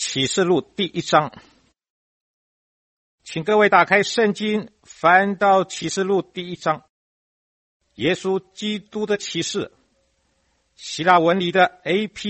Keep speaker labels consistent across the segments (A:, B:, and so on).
A: 启示录第1章，请各位打开圣经，翻到启示录第1章。耶稣基督的启示，希腊文里的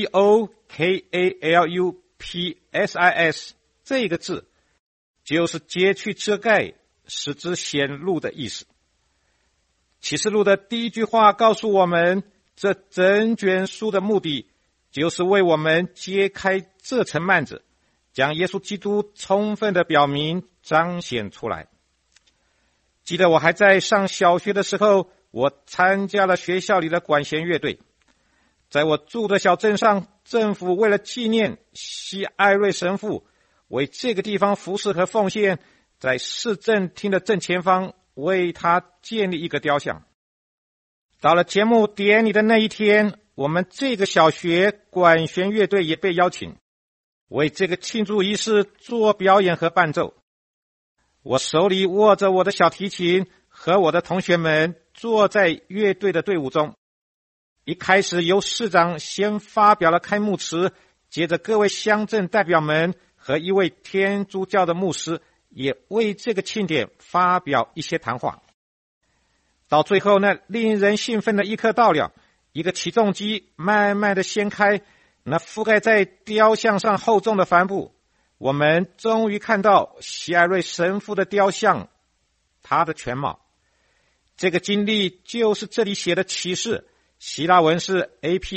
A: apokalupsis 这个字，就是揭去遮盖，使之显露的意思。启示录的第一句话告诉我们，这整卷书的目的就是为我们揭开这层幔子，将耶稣基督充分的表明彰显出来。记得我还在上小学的时候，我参加了学校里的管弦乐队。在我住的小镇上，政府为了纪念西艾瑞神父，为这个地方服侍和奉献，在市政厅的正前方为他建立一个雕像。到了节目典礼的那一天，我们这个小学管弦乐队也被邀请，为这个庆祝仪式做表演和伴奏。我手里握着我的小提琴，和我的同学们坐在乐队的队伍中。一开始由市长先发表了开幕词，接着各位乡镇代表们和一位天主教的牧师也为这个庆典发表一些谈话。到最后呢，令人兴奋的一刻到了，一个起重机慢慢的掀开那覆盖在雕像上厚重的帆布，我们终于看到西艾瑞神父的雕像，他的全貌。这个经历就是这里写的启示，希腊文是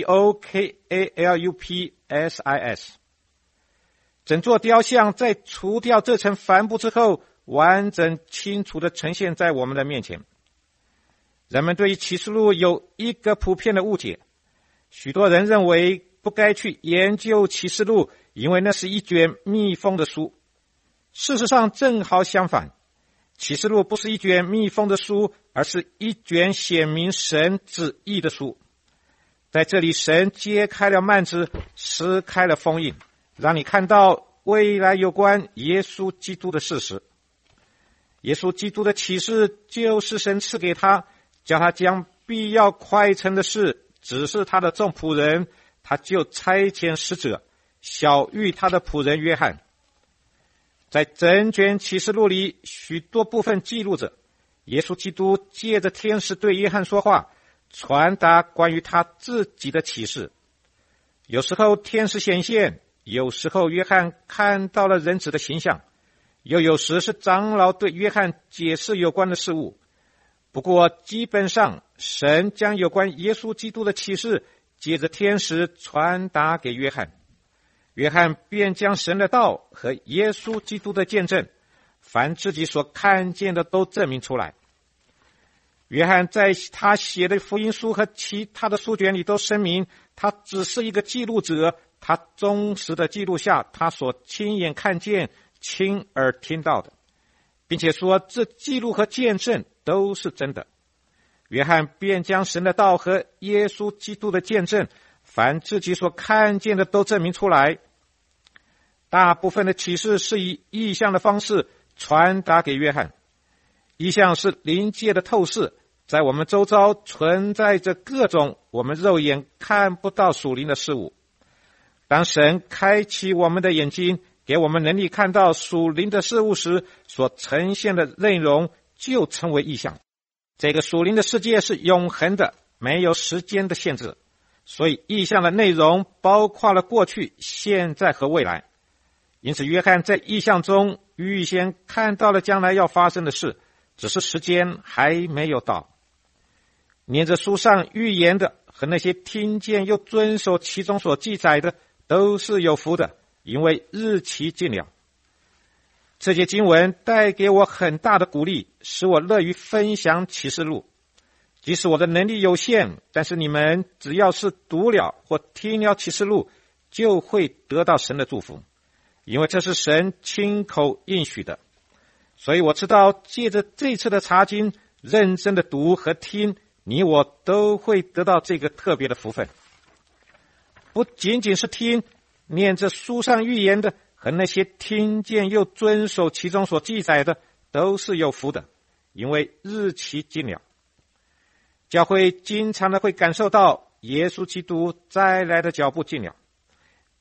A: apokalupsis。 整座雕像在除掉这层帆布之后，完整清楚地呈现在我们的面前。人们对于启示录有一个普遍的误解，许多人认为不该去研究启示录，因为那是一卷密封的书。事实上正好相反，启示录不是一卷密封的书，而是一卷显明神旨意的书。在这里，神揭开了幔子，撕开了封印，让你看到未来有关耶稣基督的事实。耶稣基督的启示就是神赐给他，叫他将必要快成的事指示他的众仆人，他就差遣使者晓谕他的仆人约翰。在整卷启示录里，许多部分记录着耶稣基督借着天使对约翰说话，传达关于他自己的启示。有时候天使显现，有时候约翰看到了人子的形象，又有时是长老对约翰解释有关的事物。不过基本上，神将有关耶稣基督的启示借着天使传达给约翰，约翰便将神的道和耶稣基督的见证，凡自己所看见的都证明出来。约翰在他写的福音书和其他的书卷里都声明，他只是一个记录者，他忠实的记录下他所亲眼看见、亲耳听到的，并且说这记录和见证都是真的。约翰便将神的道和耶稣基督的见证，凡自己所看见的都证明出来。大部分的启示是以意象的方式传达给约翰。意象是灵界的透视，在我们周遭存在着各种我们肉眼看不到属灵的事物。当神开启我们的眼睛，给我们能力看到属灵的事物时，所呈现的内容就称为意象。这个属灵的世界是永恒的，没有时间的限制，所以意象的内容包括了过去、现在和未来。因此约翰在意象中预先看到了将来要发生的事，只是时间还没有到。念着书上预言的和那些听见又遵守其中所记载的，都是有福的，因为日期近了。这节经文带给我很大的鼓励，使我乐于分享启示录。即使我的能力有限，但是你们只要是读了或听了启示录，就会得到神的祝福，因为这是神亲口应许的。所以我知道借着这次的查经，认真的读和听，你我都会得到这个特别的福分。不仅仅是听，念着书上预言的和那些听见又遵守其中所记载的，都是有福的，因为日期近了。教会经常的会感受到耶稣基督再来的脚步近了。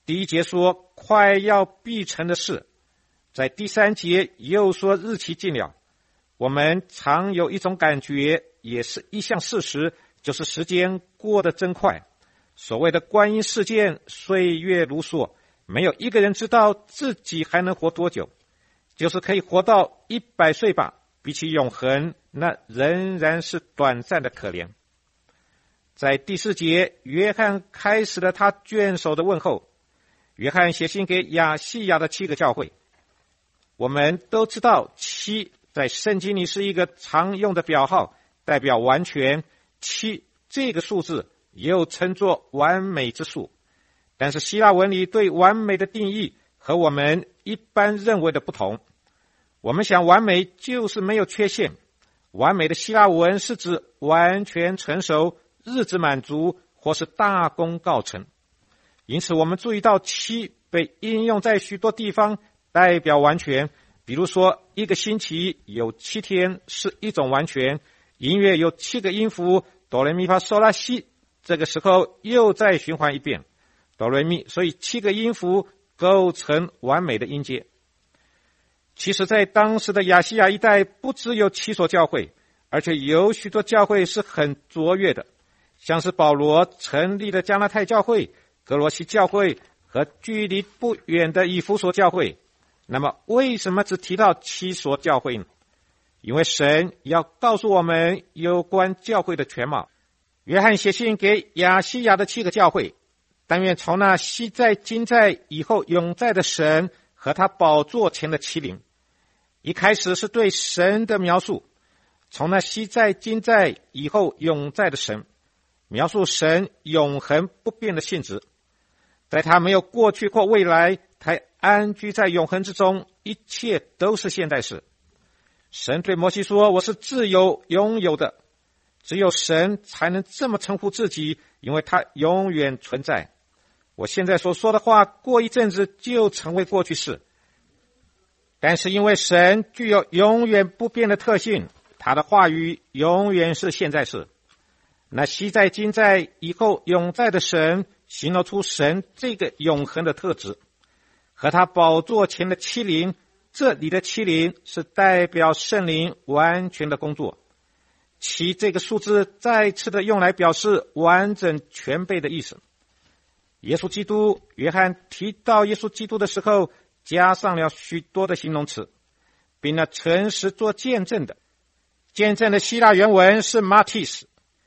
A: 第一节说快要必成的事，在第3节又说日期近了。我们常有一种感觉，也是一项事实，就是时间过得真快。所谓的观音事件，岁月如梭，没有一个人知道自己还能活多久，就是可以活到100岁吧，比起永恒，那仍然是短暂的可怜。在第4节，约翰开始了他卷首的问候。约翰写信给亚细亚的7个教会。我们都知道7在圣经里是一个常用的表号，代表完全。7这个数字又称作完美之数，但是希腊文里对完美的定义和我们一般认为的不同。我们想完美就是没有缺陷，完美的希腊文是指完全成熟、日子满足或是大功告成。因此我们注意到7被应用在许多地方，代表完全。比如说一个星期有7天是一种完全，音乐有7个音符，哆来咪发嗦拉西，这个时候又再循环一遍哆来咪，所以7个音符构成完美的音阶。其实在当时的亚细亚一带，不只有7所教会，而且有许多教会是很卓越的，像是保罗成立的加拉太教会、哥罗西教会和距离不远的以弗所教会。那么为什么只提到7所教会呢？因为神要告诉我们有关教会的全貌。约翰写信给亚细亚的7个教会，但愿从那昔在今在以后永在的神和他宝座前的7灵。一开始是对神的描述，从那昔在今在以后永在的神，描述神永恒不变的性质，在他没有过去或未来，他安居在永恒之中，一切都是现在式。神对摩西说，我是自由拥有的，只有神才能这么称呼自己，因为他永远存在。我现在所说的话，过一阵子就成为过去式。但是因为神具有永远不变的特性，他的话语永远是现在式。那昔在今在以后永在的神，形容出神这个永恒的特质。和他宝座前的7灵，这里的7灵是代表圣灵完全的工作。7这个数字再次的用来表示完整全备的意思。耶稣基督，约翰提到耶稣基督的时候，加上了许多的形容词，并了诚实做见证的。见证的希腊原文是 martys，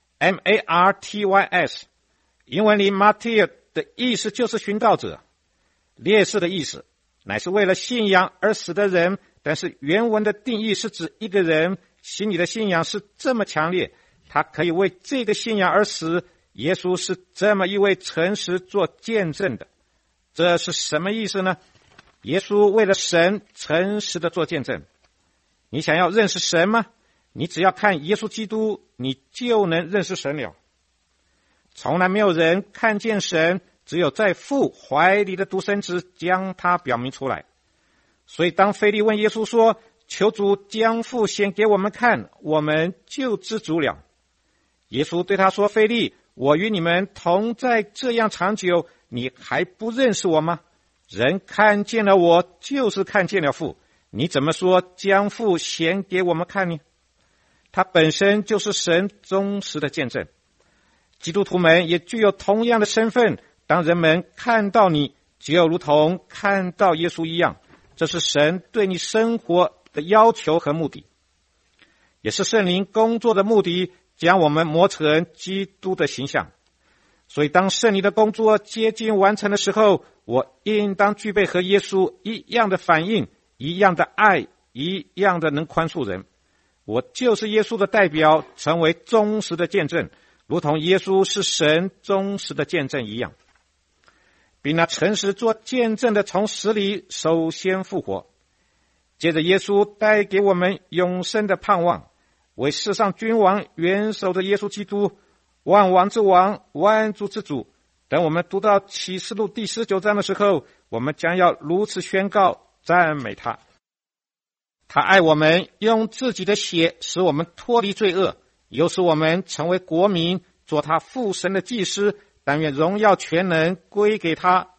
A: M-A-R-T-Y-S， 英文里 martyr 的意思就是寻道者。烈士的意思乃是为了信仰而死的人，但是原文的定义是指一个人心里的信仰是这么强烈，他可以为这个信仰而死。耶稣是这么一位诚实做见证的。这是什么意思呢？耶稣为了神诚实的做见证。你想要认识神吗？你只要看耶稣基督，你就能认识神了。从来没有人看见神，只有在父怀里的独生子将他表明出来。所以当腓力问耶稣说，求主将父显给我们看，我们就知足了。耶稣对他说，腓力，我与你们同在这样长久，你还不认识我吗？人看见了我，就是看见了父，你怎么说将父显给我们看呢？他本身就是神忠实的见证。基督徒们也具有同样的身份，当人们看到你，就如同看到耶稣一样，这是神对你生活的要求和目的，也是圣灵工作的目的，将我们磨成基督的形象。所以当圣灵的工作接近完成的时候，我应当具备和耶稣一样的反应，一样的爱，一样的能宽恕人。我就是耶稣的代表，成为忠实的见证，如同耶稣是神忠实的见证一样，并那诚实做见证的从死里首先复活。接着耶稣带给我们永生的盼望，为世上君王元首的耶稣基督，万王之王，万主之主。等我们读到启示录第19章的时候，我们将要如此宣告赞美他。他爱我们，用自己的血使我们脱离罪恶，又使我们成为国民，做他父神的祭司。但愿荣耀全能归给他，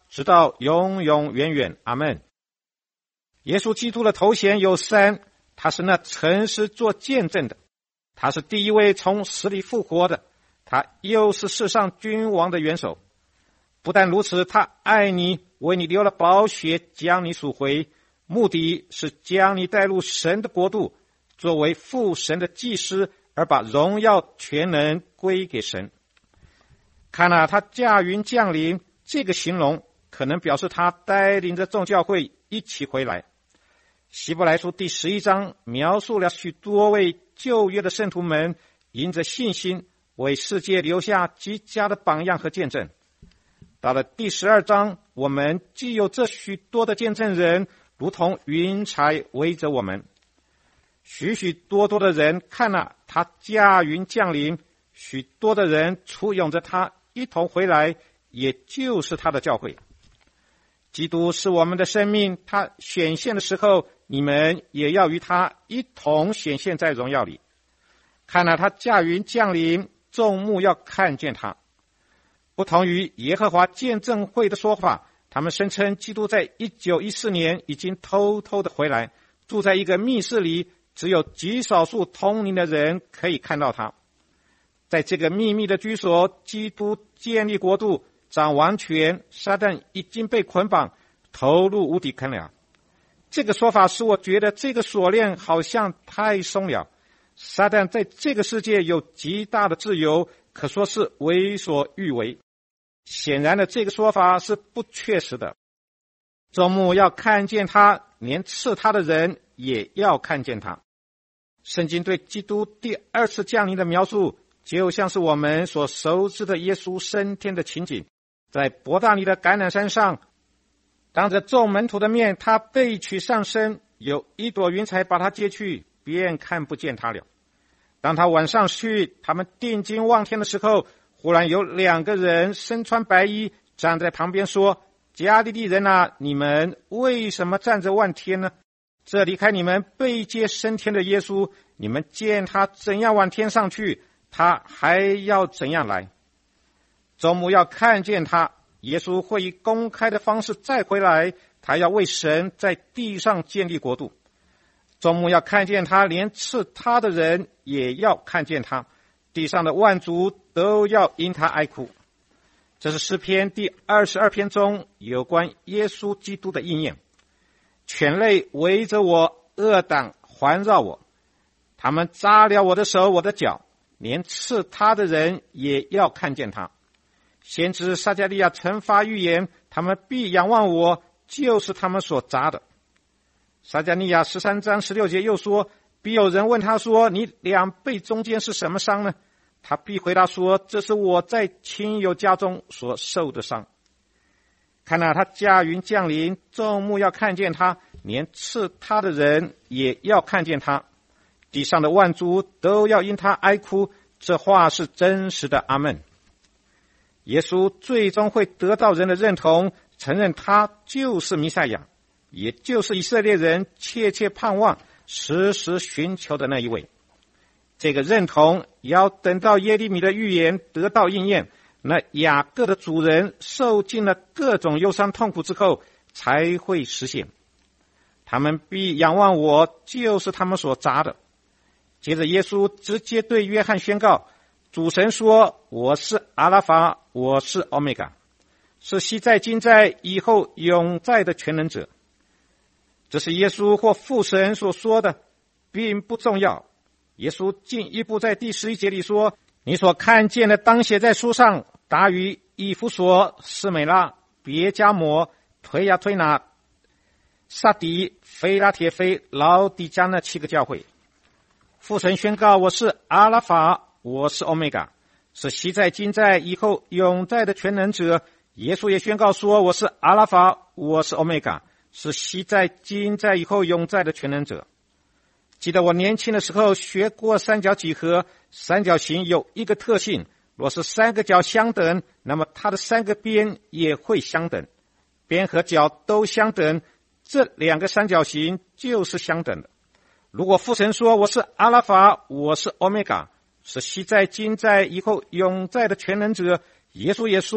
A: 直到永永远远。阿们。耶稣基督的头衔有三，他是那诚实做见证的，他是第一位从死里复活的，他又是世上君王的元首。不但如此，他爱你，为你流了宝血，将你赎回，目的是将你带入神的国度，作为父神的祭司，而把荣耀全能归给神。看了他驾云降临，这个形容可能表示他带领着众教会一起回来。希伯来书第11章描述了许多位旧约的圣徒们因着信心为世界留下极佳的榜样和见证。到了第12章，我们既有这许多的见证人，如同云彩围着我们。许许多多的人看了他驾云降临，许多的人簇拥着他一同回来，也就是他的教会。基督是我们的生命，他显现的时候，你们也要与他一同显现在荣耀里。看了他驾云降临，众目要看见他。不同于耶和华见证会的说法，他们声称基督在1914年已经偷偷的回来，住在一个密室里，只有极少数通灵的人可以看到他。在这个秘密的居所，基督建立国度，掌王权，撒旦已经被捆绑，投入无底坑了。这个说法使我觉得这个锁链好像太松了。撒旦在这个世界有极大的自由，可说是为所欲为。显然的，这个说法是不确实的。众目要看见他，连刺他的人也要看见他。圣经对基督第二次降临的描述，就像是我们所熟知的耶稣升天的情景。在伯大尼的橄榄山上，当着众门徒的面，他被取上升，有一朵云彩把他接去，便看不见他了。当他晚上去，他们定睛望天的时候，忽然有两个人身穿白衣站在旁边说：加利利人啊，你们为什么站着望天呢？这离开你们被接升天的耶稣，你们见他怎样往天上去，他还要怎样来。众目要看见他，耶稣会以公开的方式再回来，他要为神在地上建立国度。众目要看见他，连刺他的人也要看见他，地上的万族都要因他哀哭。这是诗篇第22篇中有关耶稣基督的应验。犬类围着我，恶党环绕我，他们扎了我的手我的脚，连刺他的人也要看见他。先知撒迦利亚曾发预言，他们必仰望我，就是他们所扎的。撒迦利亚13章16节又说，必有人问他说，你两背中间是什么伤呢？他必回答说，这是我在亲友家中所受的伤。看到他驾云降临，众目要看见他，连刺他的人也要看见他，地上的万族都要因他哀哭。这话是真实的。阿们。耶稣最终会得到人的认同，承认他就是弥赛亚，也就是以色列人切切盼望、时时寻求的那一位。这个认同要等到耶利米的预言得到应验，那雅各的主人受尽了各种忧伤痛苦之后才会实现。他们必仰望我，就是他们所扎的。接着耶稣直接对约翰宣告，主神说，我是阿拉法，我是欧米伽，是昔在今在以后永在的全能者。这是耶稣或父神所说的，并不重要。耶稣进一步在第11节里说，你所看见的当写在书上，达于以弗所、士美拉、别迦摩、推雅推拿、撒底、腓拉铁非、老底加那7个教会。父神宣告，我是阿拉法，我是欧米伽，是昔在今在以后永在的全能者。耶稣也宣告说，我是阿拉法，我是欧米伽，是昔在今在以后永在的全能者。记得我年轻的时候学过三角几何，三角形有一个特性，若是3个角相等，那么它的3个边也会相等，边和角都相等，这2个三角形就是相等的。如果父神说，我是阿拉法，我是欧米伽，是昔在今在以后永在的全能者，耶稣也说，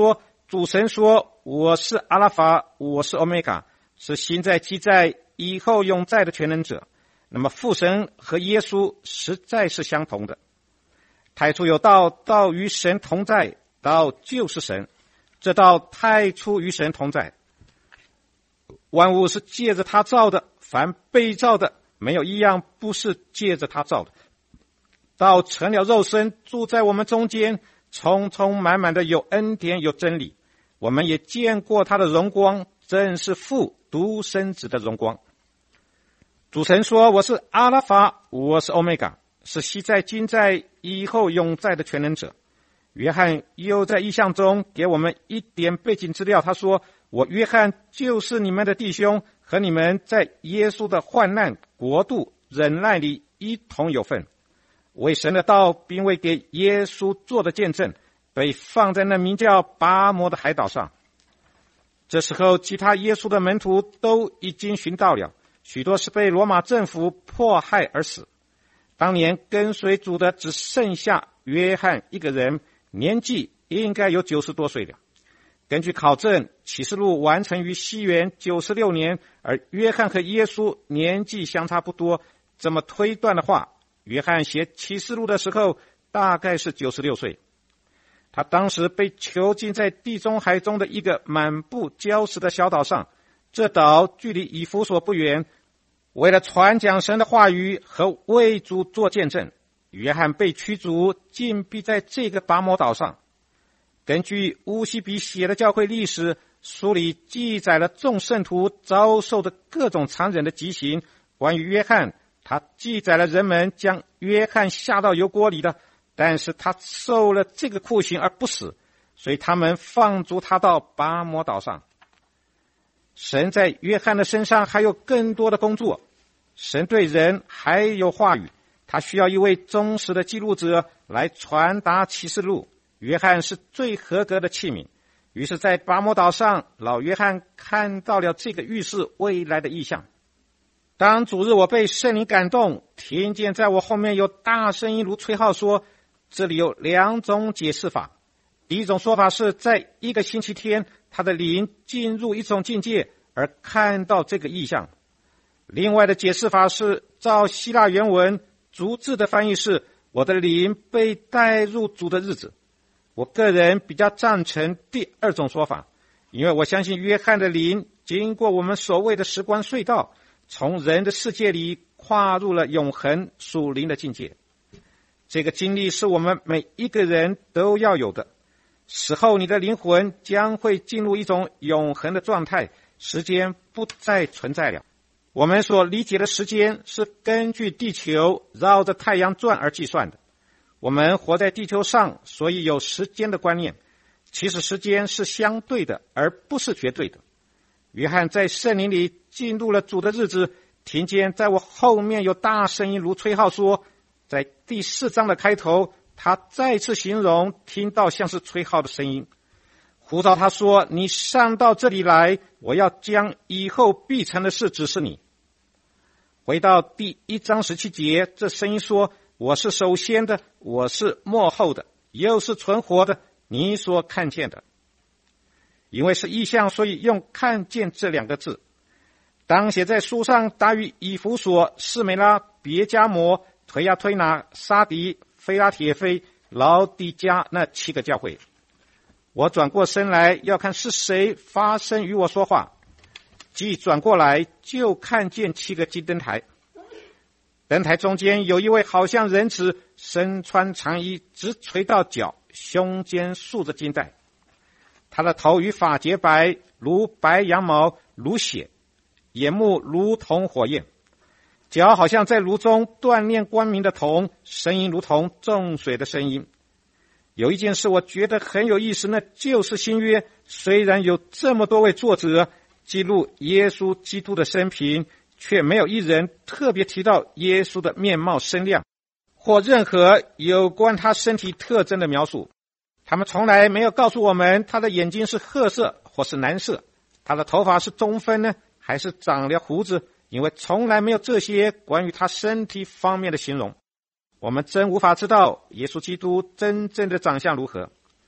A: 主神说，我是阿拉法，我是欧米伽，是现在既在以后永在的全能者。那么父神和耶稣实在是相同的。太初有道，道与神同在，道就是神，这道太初与神同在。万物是借着他造的，凡被造的没有一样不是借着他造的。道成了肉身，住在我们中间，充充满满的有恩典有真理。我们也见过他的荣光，正是父独生子的荣光。主神说，我是阿拉法，我是欧米伽，是昔在今在以后永在的全能者。约翰又在异象中给我们一点背景资料，他说，我约翰就是你们的弟兄，和你们在耶稣的患难国度忍耐里一同有份，为神的道并为给耶稣做的见证，被放在那名叫巴摩的海岛上。这时候其他耶稣的门徒都已经寻到了，许多是被罗马政府迫害而死。当年跟随主的只剩下约翰一个人，年纪应该有90多岁了。根据考证，启示录完成于西元96年，而约翰和耶稣年纪相差不多，这么推断的话，约翰写启示录的时候大概是96岁。他当时被囚禁在地中海中的一个满布礁石的小岛上，这岛距离以弗所不远。为了传讲神的话语和为主做见证，约翰被驱逐，禁闭在这个巴摩岛上。根据乌西比写的教会历史，书里记载了众圣徒遭受的各种残忍的极刑。关于约翰，他记载了人们将约翰下到油锅里的，但是他受了这个酷刑而不死，所以他们放逐他到巴摩岛上。神在约翰的身上还有更多的工作，神对人还有话语，他需要一位忠实的记录者来传达启示录。约翰是最合格的器皿。于是在巴摩岛上，老约翰看到了这个预示未来的异象。当主日我被圣灵感动，听见在我后面有大声音如吹号说，这里有2种解释法。第一种说法是在一个星期天，他的灵进入一种境界而看到这个异象。另外的解释法是照希腊原文逐字的翻译是，我的灵被带入主的日子。我个人比较赞成第2种说法，因为我相信约翰的灵经过我们所谓的时光隧道，从人的世界里跨入了永恒属灵的境界。这个经历是我们每一个人都要有的。死后你的灵魂将会进入一种永恒的状态，时间不再存在了。我们所理解的时间是根据地球绕着太阳转而计算的。我们活在地球上，所以有时间的观念。其实时间是相对的，而不是绝对的。约翰在圣灵里进入了主的日子，听见在我后面有大声音如吹号说，在第4章的开头，他再次形容听到像是吹号的声音，呼召他说，你上到这里来，我要将以后必成的事指示你。回到第1章17节，这声音说，我是首先的，我是末后的，又是存活的，你所看见的。因为是异象，所以用看见这2个字。当写在书上，达于以弗所、士美拉、别迦摩、推亚推拿、沙迪、菲拉铁菲、老底加那7个教会。我转过身来要看是谁发声与我说话，即转过来就看见7个金灯台。灯台中间有一位好像人子，身穿长衣，直垂到脚，胸间束着金带。他的头与发洁白，如白羊毛，如血，眼目如同火焰，脚好像在炉中锻炼光明的铜，声音如同重水的声音。有一件事我觉得很有意思，那就是新约虽然有这么多位作者记录耶稣基督的生平，却没有一人特别提到耶稣的面貌身量，或任何有关他身体特征的描述。他们从来没有告诉我们他的眼睛是褐色或是蓝色，他的头发是中分呢，还是长了胡子，因为从来没有这些关于他身体方面的形容。我们真无法知道耶稣基督真正的长相如何。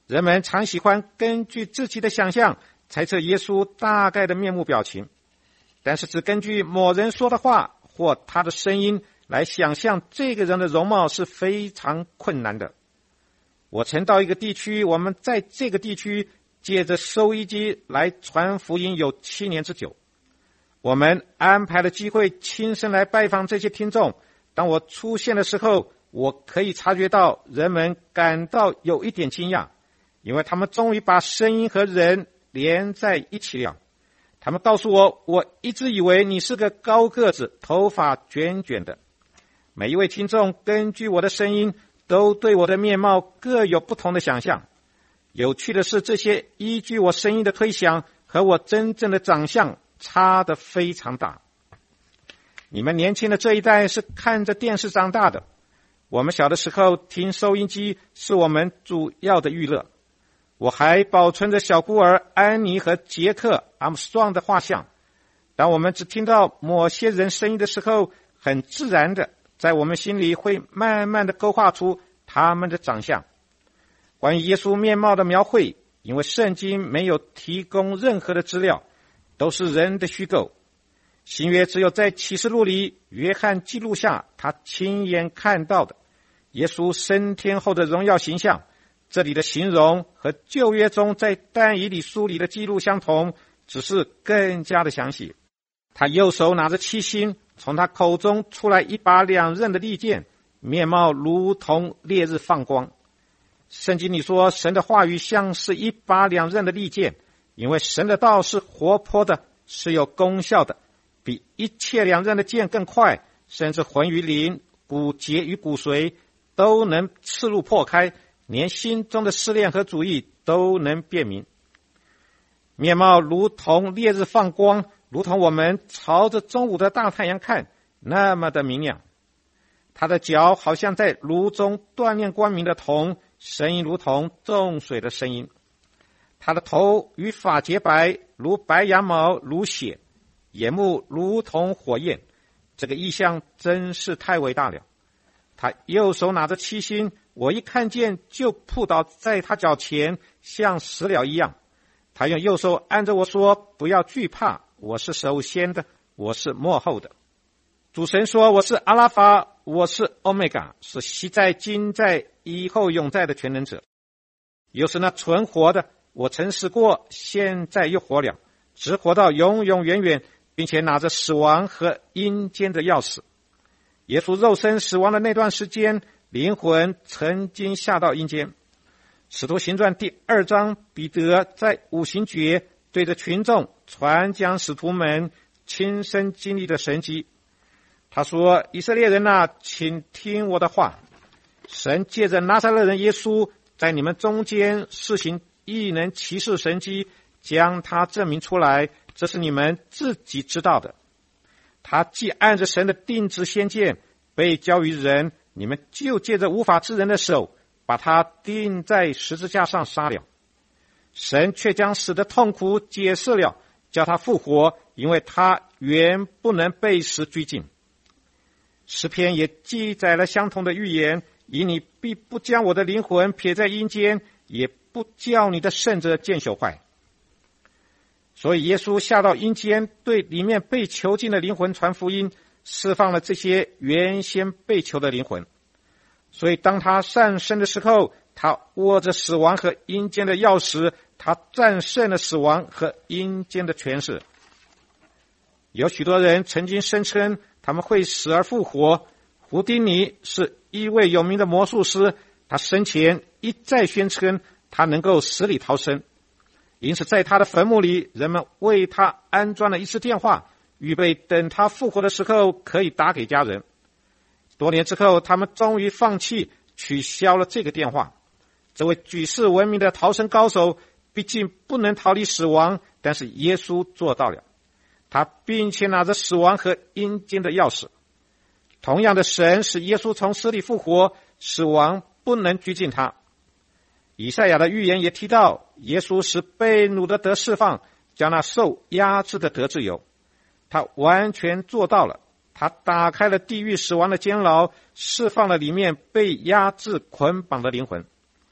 A: 人们常喜欢根据自己的想象猜测耶稣大概的面目表情，但是只根据某人说的话或他的声音来想象这个人的容貌是非常困难的。我曾到一个地区，我们在这个地区借着收音机来传福音有7年之久。我们安排了机会亲身来拜访这些听众。当我出现的时候，我可以察觉到人们感到有一点惊讶，因为他们终于把声音和人连在一起了。他们告诉我，我一直以为你是个高个子，头发卷卷的。每一位听众根据我的声音都对我的面貌各有不同的想象。有趣的是，这些依据我声音的推想和我真正的长相差得非常大。你们年轻的这一代是看着电视长大的，我们小的时候听收音机是我们主要的娱乐。我还保存着小孤儿安妮和杰克阿姆斯壮的画像。当我们只听到某些人声音的时候，很自然的在我们心里会慢慢的勾画出他们的长相。关于耶稣面貌的描绘，因为圣经没有提供任何的资料，都是人的虚构。新约只有在启示录里，约翰记录下他亲眼看到的耶稣升天后的荣耀形象。这里的形容和旧约中在但以理书里的记录相同，只是更加的详细。他右手拿着7星，从他口中出来一把2刃的利剑，面貌如同烈日放光。圣经里说，神的话语像是一把2刃的利剑，因为神的道是活泼的，是有功效的，比一切2刃的剑更快，甚至魂与灵、骨节与骨髓都能刺入破开，连心中的思念和主意都能辨明。面貌如同烈日放光，如同我们朝着中午的大太阳看，那么的明亮。他的脚好像在炉中锻炼光明的铜，声音如同重水的声音。他的头与发洁白，如白羊毛，如血，眼目如同火焰。这个意象真是太伟大了。他右手拿着7星，我一看见就扑倒在他脚前，像死了一样。他用右手按着我说，不要惧怕，我是首先的，我是末后的。主神说，我是阿拉法，我是欧米伽，是昔在今在以后永在的全能者，又是那存活的。我曾死过，现在又活了，直活到永永远远，并且拿着死亡和阴间的钥匙。耶稣肉身死亡的那段时间，灵魂曾经下到阴间。使徒行传第2章，彼得在五旬节对着群众传讲使徒们亲身经历的神迹。他说，以色列人啊，请听我的话，神借着拿撒勒人耶稣在你们中间施行异能奇事神迹，将他证明出来，这是你们自己知道的。他既按着神的定旨先见被交于人，你们就借着无法之人的手把他钉在十字架上杀了。神却将死的痛苦解释了，叫他复活，因为他原不能被死拘禁。诗篇也记载了相同的预言，以你必不将我的灵魂撇在阴间，也不叫你的圣者见朽坏。所以耶稣下到阴间，对里面被囚禁的灵魂传福音，释放了这些原先被囚的灵魂。所以当他上升的时候，他握着死亡和阴间的钥匙，他战胜了死亡和阴间的权势。有许多人曾经声称他们会死而复活。胡丁尼是一位有名的魔术师，他生前一再宣称他能够死里逃生，因此在他的坟墓里，人们为他安装了一次电话，预备等他复活的时候可以打给家人。多年之后，他们终于放弃，取消了这个电话。这位举世闻名的逃生高手毕竟不能逃离死亡，但是耶稣做到了，他并且拿着死亡和阴间的钥匙。同样的，神使耶稣从死里复活，死亡不能拘禁他。以赛亚的预言也提到，耶稣使被掳的得释放，将那受压制的得自由。他完全做到了，他打开了地狱死亡的监牢，释放了里面被压制捆绑的灵魂。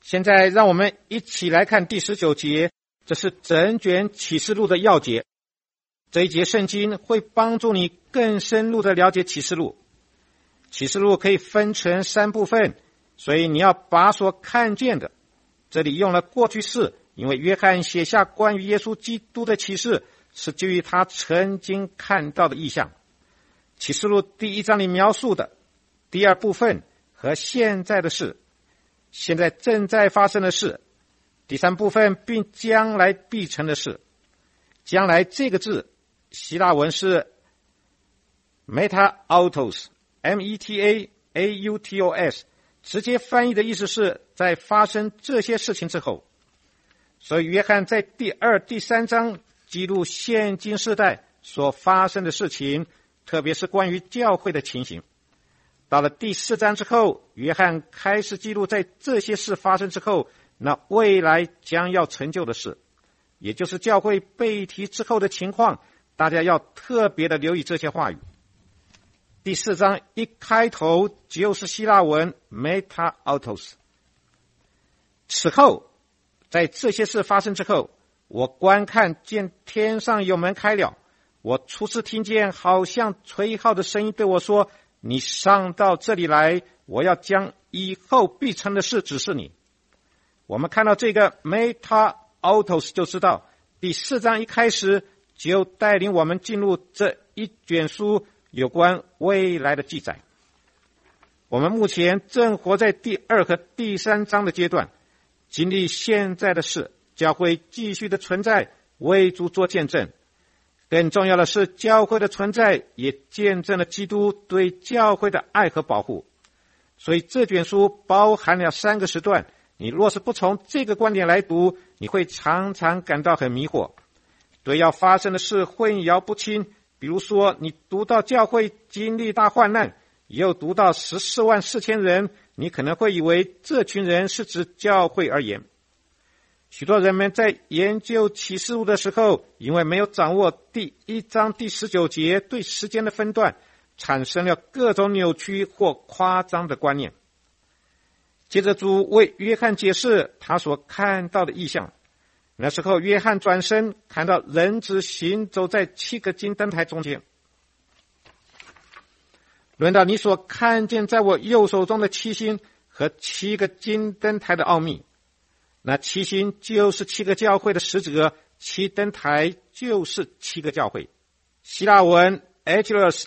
A: 现在让我们一起来看第19节，这是整卷启示录的要节。这一节圣经会帮助你更深入的了解启示录。启示录可以分成3部分，所以你要把所看见的，这里用了过去式，因为约翰写下关于耶稣基督的启示是基于他曾经看到的异象。启示录第1章里描述的第2部分和现在的事，现在正在发生的事，第3部分并将来必成的事。将来这个字希腊文是 meta-autos M-E-T-A-A-U-T-O-S， 直接翻译的意思是在发生这些事情之后。所以约翰在第2、第3章记录现今世代所发生的事情，特别是关于教会的情形。到了第4章之后，约翰开始记录在这些事发生之后，那未来将要成就的事，也就是教会被提之后的情况。大家要特别的留意这些话语。第4章一开头就是希腊文 meta-autos。 此后，在这些事发生之后，我观看见天上有门开了，我初次听见好像吹号的声音对我说，你上到这里来，我要将以后必成的事指示你。我们看到这个 meta-autos 就知道第4章一开始就带领我们进入这一卷书有关未来的记载。我们目前正活在第2和第3章的阶段，经历现在的事，教会继续的存在，为主做见证。更重要的是，教会的存在也见证了基督对教会的爱和保护。所以这卷书包含了3个时段，你若是不从这个观点来读，你会常常感到很迷惑，对要发生的事混淆不清。比如说，你读到教会经历大患难，又读到144000人，你可能会以为这群人是指教会而言。许多人们在研究启示录的时候，因为没有掌握第1章第19节对时间的分段，产生了各种扭曲或夸张的观念。接着主为约翰解释他所看到的异象。那时候约翰转身看到人子行走在7个金灯台中间。论到你所看见在我右手中的7星和7个金灯台的奥秘，那7星就是7个教会的使者，7灯台就是7个教会。希腊文 Aggelos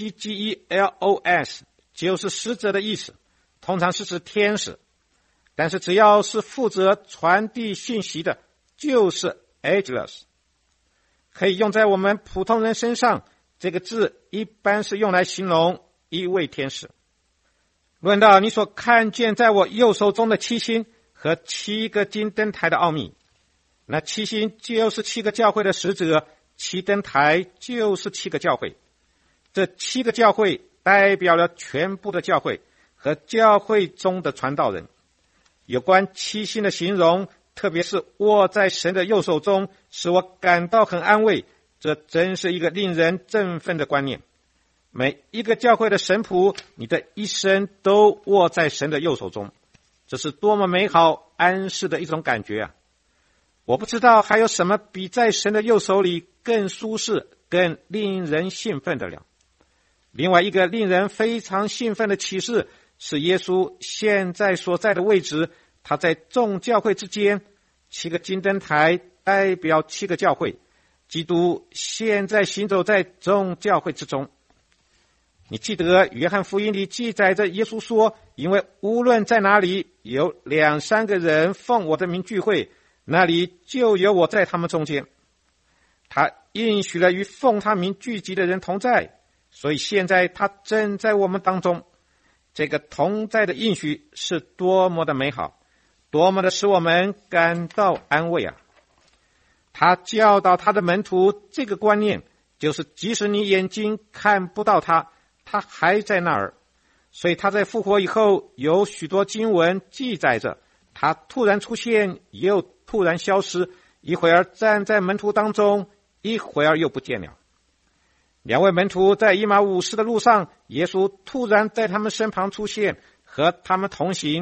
A: A-G-G-E-L-O-S 就是使者的意思，通常是指天使，但是只要是负责传递信息的就是 Aggelos。 可以用在我们普通人身上，这个字一般是用来形容一位天使。论到你所看见在我右手中的7星和7个金灯台的奥秘，那7星就是7个教会的使者，7灯台就是7个教会。这7个教会代表了全部的教会和教会中的传道人。有关7星的形容，特别是握在神的右手中，使我感到很安慰。这真是一个令人振奋的观念。每一个教会的神仆，你的一生都握在神的右手中，这是多么美好安适的一种感觉啊！我不知道还有什么比在神的右手里更舒适、更令人兴奋的了。另外一个令人非常兴奋的启示是耶稣现在所在的位置，他在众教会之间，7个金灯台代表7个教会，基督现在行走在众教会之中。你记得约翰福音里记载着耶稣说，因为无论在哪里有2、3个人奉我的名聚会，那里就有我在他们中间。他应许了与奉他名聚集的人同在，所以现在他正在我们当中。这个同在的应许是多么的美好，多么的使我们感到安慰啊！他教导他的门徒这个观念，就是即使你眼睛看不到他，他还在那儿。所以他在复活以后，有许多经文记载着他突然出现，又突然消失，一会儿站在门徒当中，一会儿又不见了。2位门徒在以马忤斯的路上，耶稣突然在他们身旁出现，和他们同行，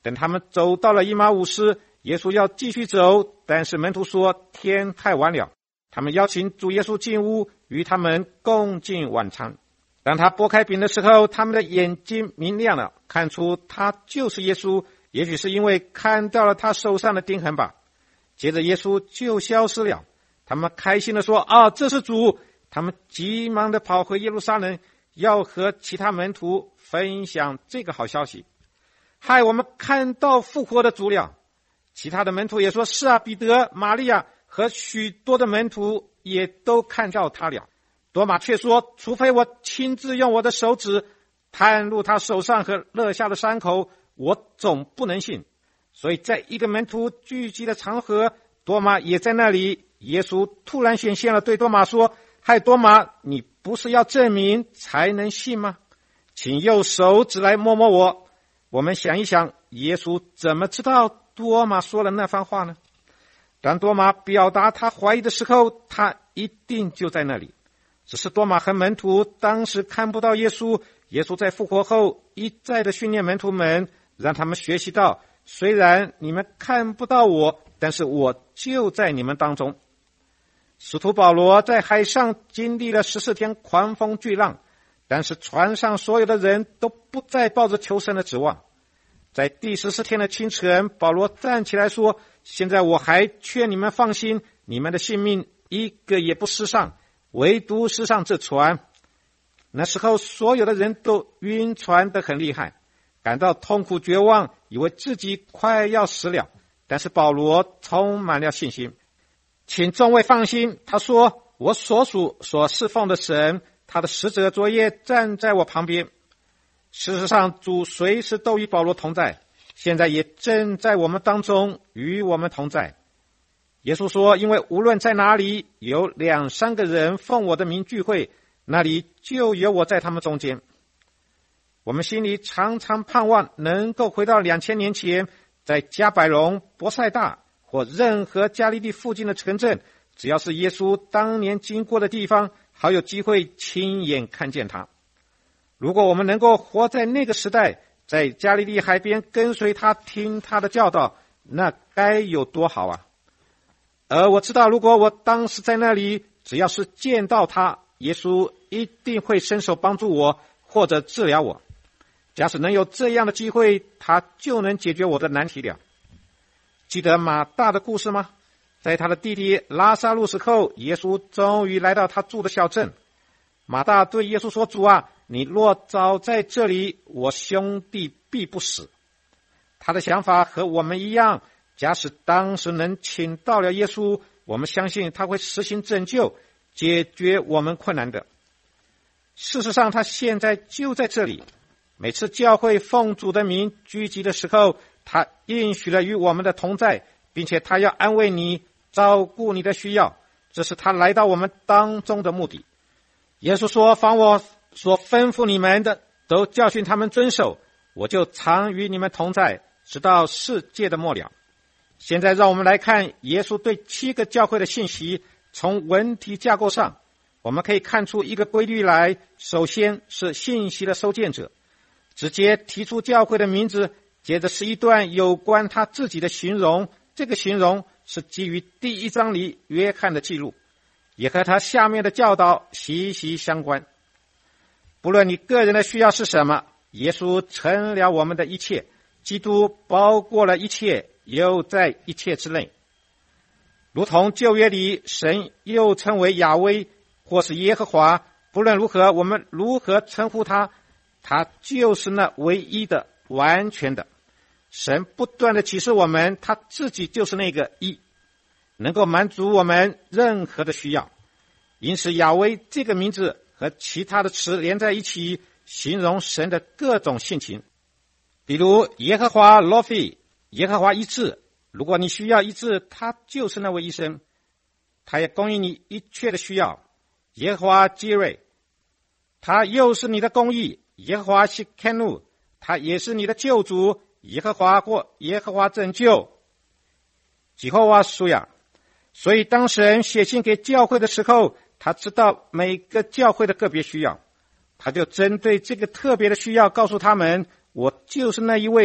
A: 等他们走到了以马忤斯，耶稣要继续走，但是门徒说天太晚了。他们邀请主耶稣进屋，与他们共进晚餐。当他拨开饼的时候，他们的眼睛明亮了，看出他就是耶稣，也许是因为看到了他手上的钉痕吧。接着耶稣就消失了，他们开心地说：这是主。他们急忙地跑回耶路撒冷，要和其他门徒分享这个好消息。嗨，我们看到复活的主了。其他的门徒也说：是啊，彼得、玛利亚和许多的门徒也都看到他了。多马却说：除非我亲自用我的手指探入他手上和肋下的伤口，我总不能信。所以在一个门徒聚集的场合，多马也在那里。耶稣突然显现了，对多马说：嗨，多马，你不是要证明才能信吗？请用手指来摸摸我。我们想一想，耶稣怎么知道多马说了那番话呢？当多马表达他怀疑的时候，他一定就在那里。只是多马和门徒当时看不到耶稣。耶稣在复活后一再的训练门徒们，让他们学习到，虽然你们看不到我，但是我就在你们当中。使徒保罗在海上经历了14天狂风巨浪，但是船上所有的人都不再抱着求生的指望。在第14天的清晨，保罗站起来说：现在我还劝你们放心，你们的性命一个也不失上，唯独失上这船。那时候所有的人都晕船得很厉害，感到痛苦绝望，以为自己快要死了。但是保罗充满了信心。请众位放心，他说：我所属所侍奉的神，他的使者昨夜站在我旁边。事实上，主随时都与保罗同在，现在也正在我们当中与我们同在。耶稣说：因为无论在哪里有2、3个人奉我的名聚会，那里就有我在他们中间。我们心里常常盼望能够回到2000年前，在加百隆、伯赛大或任何加利利附近的城镇，只要是耶稣当年经过的地方，好有机会亲眼看见他。如果我们能够活在那个时代，在加利利海边跟随他，听他的教导，那该有多好啊！而我知道，如果我当时在那里，只要是见到他，耶稣一定会伸手帮助我，或者治疗我。假使能有这样的机会，他就能解决我的难题了。记得马大的故事吗？在他的弟弟拉撒路死后，耶稣终于来到他住的小镇。马大对耶稣说：主啊，你若早在这里，我兄弟必不死。他的想法和我们一样，假使当时能请到了耶稣，我们相信他会实行拯救，解决我们困难的。事实上，他现在就在这里。每次教会奉主的名聚集的时候，他应许了与我们的同在，并且他要安慰你，照顾你的需要，这是他来到我们当中的目的。耶稣说：凡我所吩咐你们的，都教训他们遵守，我就常与你们同在，直到世界的末了。现在让我们来看耶稣对7个教会的信息。从文体架构上，我们可以看出一个规律来。首先是信息的收件者，直接提出教会的名字，接着是一段有关他自己的形容，这个形容是基于第1章里约翰的记录，也和他下面的教导息息相关。不论你个人的需要是什么，耶稣成了我们的一切，基督包括了一切，又在一切之内。如同旧约里神又称为亚威或是耶和华，不论如何，我们如何称呼他，他就是那唯一的、完全的。神不断的启示我们，他自己就是那个一，能够满足我们任何的需要。因此亚威这个名字和其他的词连在一起，形容神的各种性情。比如耶和华罗菲，耶和华医治，如果你需要医治，他就是那位医生，他也供应你一切的需要。耶和华基瑞，他又是你的公义。耶和华西肯努，他也是你的救主。耶和华或耶和华拯救，吉和华属呀。所以当神写信给教会的时候，他知道每个教会的个别需要，他就针对这个特别的需要告诉他们，我就是那一位，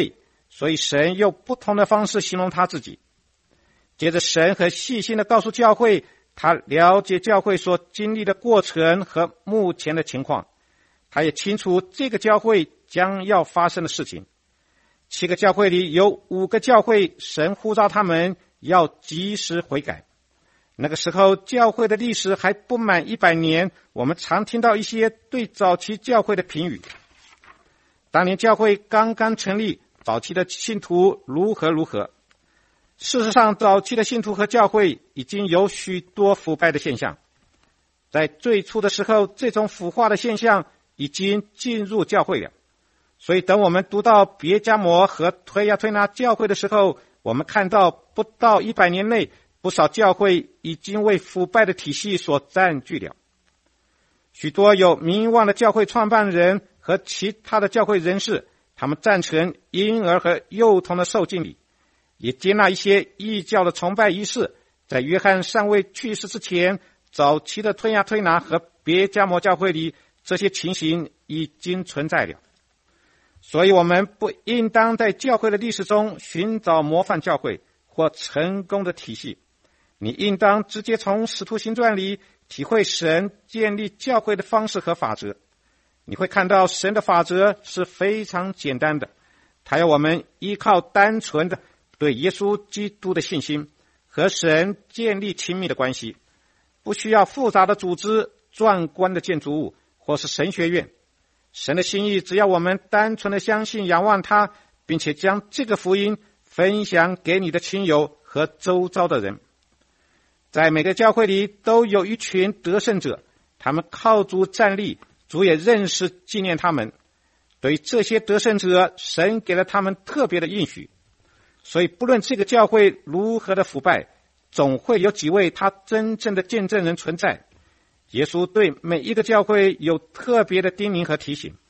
A: 所以神用不同的方式形容他自己。接着神很细心地告诉教会，他了解教会所经历的过程和目前的情况，他也清楚这个教会将要发生的事情。7个教会里有5个教会，神呼召他们要及时悔改。那个时候教会的历史还不满100年，我们常听到一些对早期教会的评语。当年教会刚刚成立，早期的信徒如何。事实上，早期的信徒和教会已经有许多腐败的现象。在最初的时候，这种腐化的现象已经进入教会了。所以等我们读到别迦摩和推雅推拿教会的时候，我们看到不到100年内，不少教会已经为腐败的体系所占据了。许多有名望的教会创办人和其他的教会人士，他们赞成婴儿和幼童的受浸礼，也接纳一些异教的崇拜仪式。在约翰尚未去世之前，早期的推雅推拿和别迦摩教会里，这些情形已经存在了。所以我们不应当在教会的历史中寻找模范教会或成功的体系，你应当直接从使徒行传里体会神建立教会的方式和法则。你会看到神的法则是非常简单的，他要我们依靠单纯的对耶稣基督的信心，和神建立亲密的关系，不需要复杂的组织、壮观的建筑物或是神学院。神的心意只要我们单纯的相信仰望他，并且将这个福音分享给你的亲友和周遭的人。在每个教会里都有一群得胜者，他们靠主站立，主也认识纪念他们。对于这些得胜者，神给了他们特别的应许。所以不论这个教会如何的腐败，总会有几位他真正的见证人存在。耶稣对每一个教会有特别的叮咛和提醒。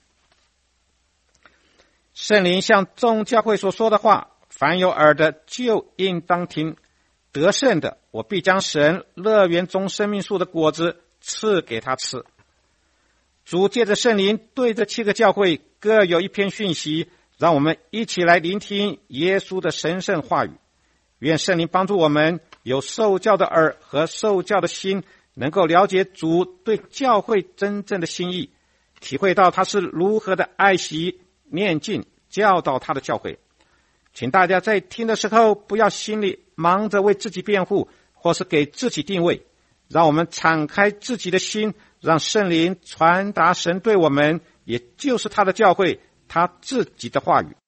A: 圣灵向众教会所说的话，凡有耳的就应当听。得胜的，我必将神乐园中生命树的果子赐给他吃。主借着圣灵对这7个教会各有一篇讯息，让我们一起来聆听耶稣的神圣话语。愿圣灵帮助我们有受教的耳和受教的心，能够了解主对教会真正的心意，体会到他是如何的爱惜、念经、教导他的教会。请大家在听的时候，不要心里忙着为自己辩护，或是给自己定位，让我们敞开自己的心，让圣灵传达神对我们，也就是他的教会，他自己的话语。